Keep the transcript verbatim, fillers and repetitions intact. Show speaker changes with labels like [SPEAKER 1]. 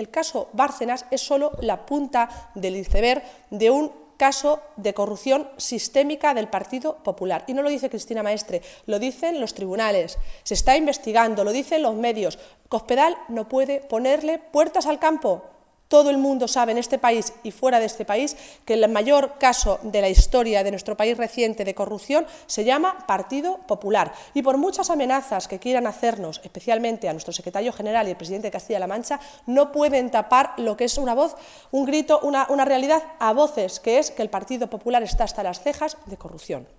[SPEAKER 1] El caso Bárcenas es solo la punta del iceberg de un caso de corrupción sistémica del Partido Popular. Y no lo dice Cristina Maestre, lo dicen los tribunales, se está investigando, lo dicen los medios. Cospedal no puede ponerle puertas al campo. Todo el mundo sabe en este país y fuera de este país que el mayor caso de la historia de nuestro país reciente de corrupción se llama Partido Popular. Y por muchas amenazas que quieran hacernos, especialmente a nuestro secretario general y el presidente de Castilla-La Mancha, no pueden tapar lo que es una voz, un grito, una, una realidad a voces, que es que el Partido Popular está hasta las cejas de corrupción.